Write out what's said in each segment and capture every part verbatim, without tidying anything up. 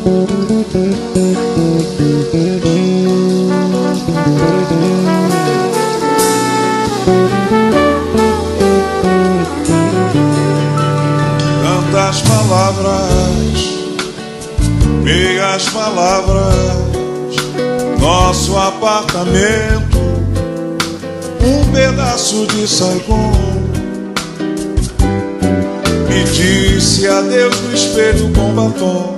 Tantas palavras, meias palavras, nosso apartamento, um pedaço de Saigon. Me disse adeus no espelho com batom.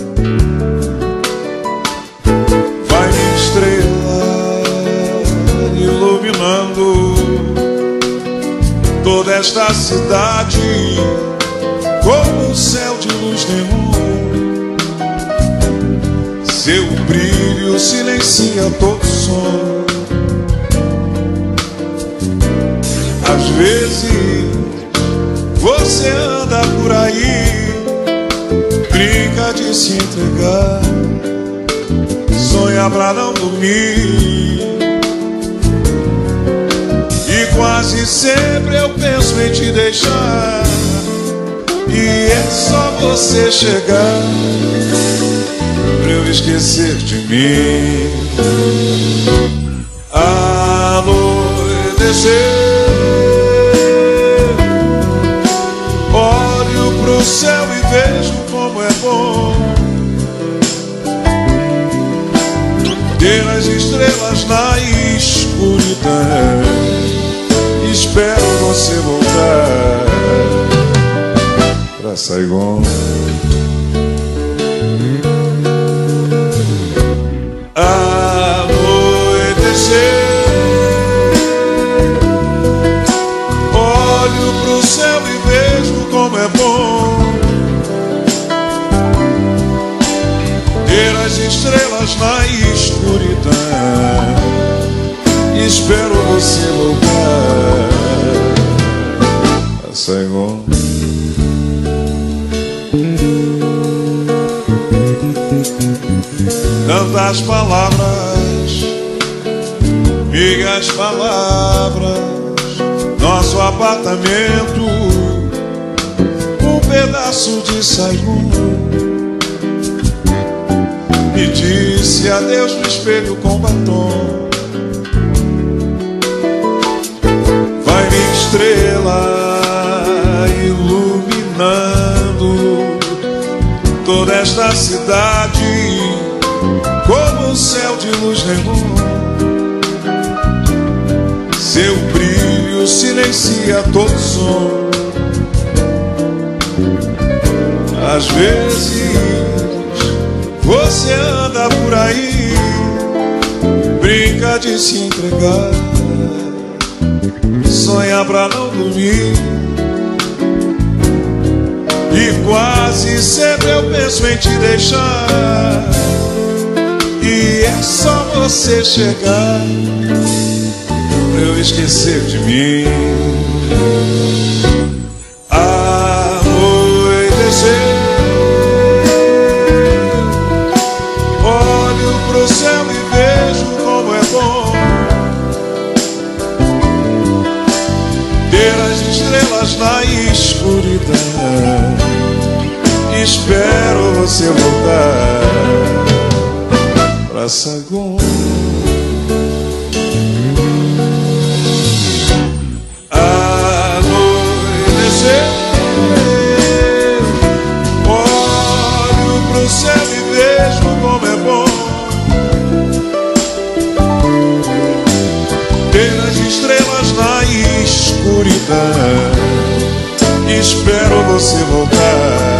Vai minha estrela iluminando toda esta cidade como um céu de luz neon. Seu brilho silencia todo som. Às vezes você anda por aí, brinca de se entregar, sonha pra não dormir. E quase sempre eu penso em te deixar, e é só você chegar pra eu esquecer de mim. Anoitecer, olho pro céu e vejo como é bom ter as estrelas na escuridão. Espero você voltar pra Saigon. Anoitecer, olho pro céu e vejo como é bom ter as estrelas na escuridão. Espero você voltar a Saigon. Tantas palavras, meias palavras, nosso apartamento, um pedaço de Saigon. Me disse adeus no espelho com batom. Vai minha estrela iluminando toda esta cidade como um céu de luz neon. Seu brilho silencia todo som. Às vezes você anda por aí, brinca de se entregar, sonha pra não dormir. E quase sempre eu penso em te deixar, e é só você chegar pra eu esquecer de mim. Anoitecer, olho pro céu e vejo como é bom ter as estrelas na escuridão. Espero você voltar pra Saigon. Anoitecer, olho pro céu e vejo como é bom ter as estrelas na escuridão. Espero você voltar